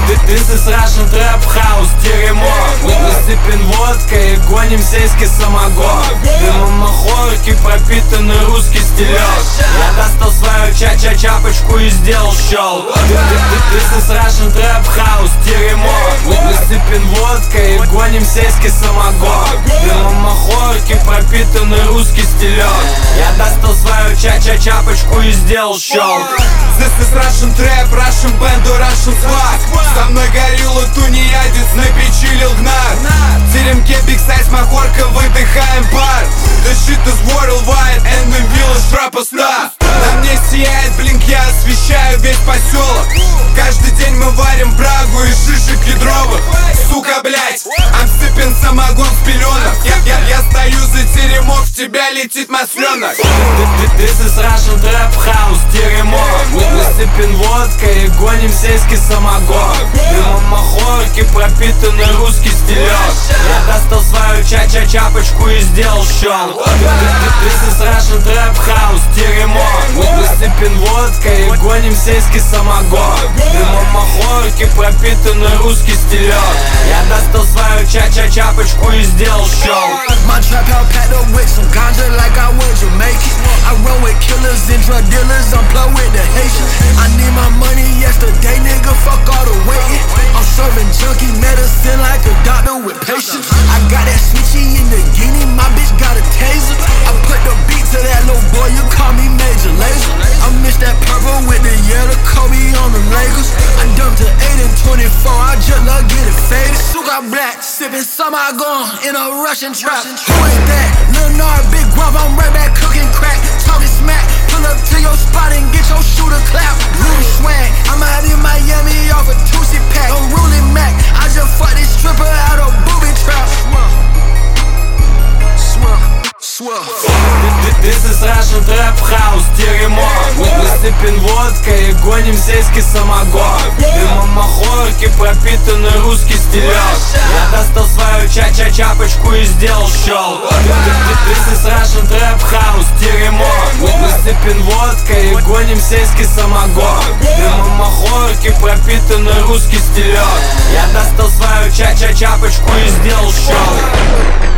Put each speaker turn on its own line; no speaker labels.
This is Russian Trap House, дерьмо. Мы сыпем водкой и гоним сельский самогон. Дымом махорки пропитанный русский стилек. Я достал свою чапочку и сделал щелк. This is Russian Trap House, дерьмо. Мы сыпем водкой и гоним сельский самогон. Дымом махорки пропитанный русский стилек. Я достал свою чапочку и сделал щелк.
This is Russian Trap, Russian Band, Russian Swag. Со мной горилла тунеядец, на печи лил гнат. В теремке Big Size махорка, выдыхаем пар. The shit is worldwide, and we village rapper star. На мне сияет блинк, я освещаю весь поселок. Каждый день мы варим брагу из шишек кедровых. Сука, блять, I'm sipping самогон в пеленах. Я стою за теремок, в тебя летит масленок.
This is Russian Trap House, дерьмо. Мы сыпем водкой и гоним сельский самогон. Дымом махорки пропитанный русский стилек. Я достал свою чапочку и сделал щелк. This is Russian Trap House, дерьмо. Мы сыпем водкой и гоним сельский самогон. Дымом махорки пропитанный русский стилек. Я достал свою чапочку и сделал щелк.
My trap house packed up with some ganja like I was Jamaican. I run with killers and drug dealers, I'm plugged with the Haitians. I need my money yesterday, nigga, fuck all the waiting. I'm serving junkie medicine like a doctor with patience. I got that switchy in the guinea, my bitch got a taser. I put the beat to that little boy, you call me Major Lazer. I miss that purple with the yellow Kobe on the Lakers. I dumped to 8 and 24, I just love getting faded. Suga black, sipping samagon in a Russian trap. Who is that? Lil Nard, big guap, I'm right back cooking crack. Talking smack, pull up to your spot and get your shooter clap. Rudy swag, I'm out in Miami off a Tusi pack. I'm ruling Mac, I just fucked this stripper out of booby trap.
This is Russian Trap House, дерьмо. Мы сыпем водкой и гоним сельский самогон. Дымом махорки пропитанный русский стилек. Я достал свою чапочку и сделал щелк. This is Russian Trap House, дерьмо. Мы сыпем водкой и гоним сельский самогон. Дымом махорки пропитанный русский стилек. Я достал свою чапочку и сделал щелк.